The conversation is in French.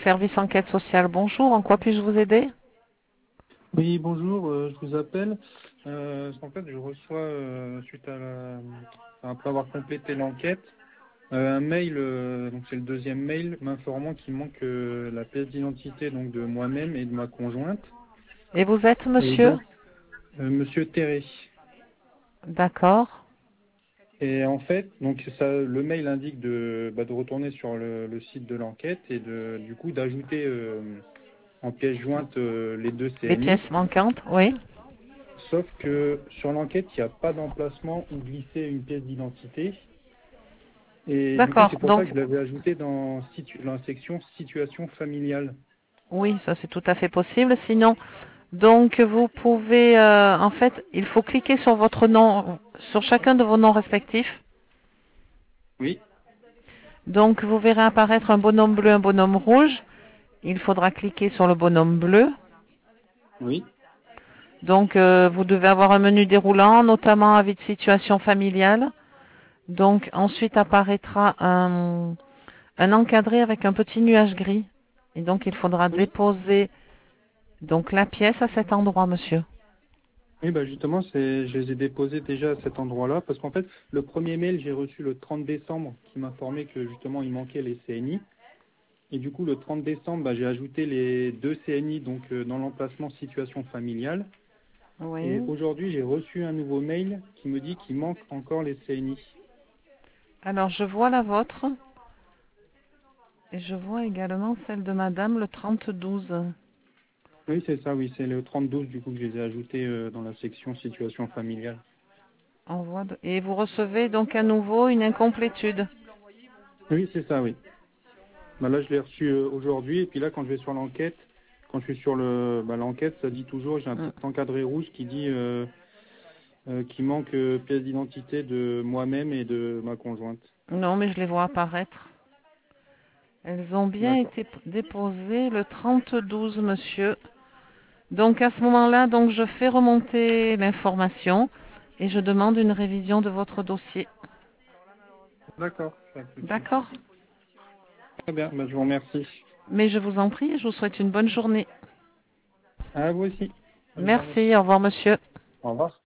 service enquête sociale. Bonjour, en quoi puis-je vous aider? Oui, bonjour, je vous appelle. En fait, je reçois, suite à après avoir complété l'enquête, un mail, donc c'est le deuxième mail, m'informant qu'il manque la pièce d'identité donc de moi-même et de ma conjointe. Et vous êtes Et monsieur? donc, Monsieur Terré. D'accord. Et en fait, donc ça, le mail indique de retourner sur le site de l'enquête et du coup d'ajouter en pièce jointe les deux Les CNI. pièces manquantes, oui. Sauf que sur l'enquête, il n'y a pas d'emplacement où glisser une pièce d'identité. Et du coup, D'accord, c'est pour ça que donc je l'avais ajouté dans la section situation familiale. oui, ça c'est tout à fait possible. Sinon, donc vous pouvez, en fait, il faut cliquer sur votre nom, sur chacun de vos noms respectifs. Oui, Donc vous verrez apparaître un bonhomme bleu, un bonhomme rouge. Il faudra cliquer sur le bonhomme bleu. oui, Donc vous devez avoir un menu déroulant, notamment avis de situation familiale. Donc ensuite apparaîtra un encadré avec un petit nuage gris. Et donc il faudra oui. déposer donc la pièce à cet endroit, monsieur. Oui, bah justement, je les ai déposés déjà à cet endroit-là, parce qu'en fait, le premier mail, j'ai reçu le 30 décembre, qui m'informait que justement, il manquait les CNI. Et du coup, le 30 décembre, bah, j'ai ajouté les deux CNI donc, dans l'emplacement situation familiale. Et Oui. aujourd'hui, j'ai reçu un nouveau mail qui me dit qu'il manque encore les CNI. Alors je vois la vôtre et je vois également celle de madame le 30-12. Oui, c'est ça, oui, c'est le 30-12 du coup que je les ai ajoutés dans la section situation familiale. Et vous recevez donc à nouveau une incomplétude. Oui, c'est ça, oui. Bah, là, je l'ai reçu aujourd'hui, et puis là, quand je vais sur l'enquête, quand je suis sur l'enquête, ça dit toujours, j'ai un Hmm. petit encadré rouge qui dit qu'il manque pièce d'identité de moi-même et de ma conjointe. Non, mais je les vois apparaître. Elles ont bien D'accord. été déposées le 30-12, monsieur. Donc à ce moment-là, donc je fais remonter l'information et je demande une révision de votre dossier. D'accord, pas de souci. D'accord? Très bien, bah, je vous remercie. Mais je vous en prie, je vous souhaite une bonne journée. À vous aussi. Bonne journée. Merci, au revoir monsieur. Au revoir.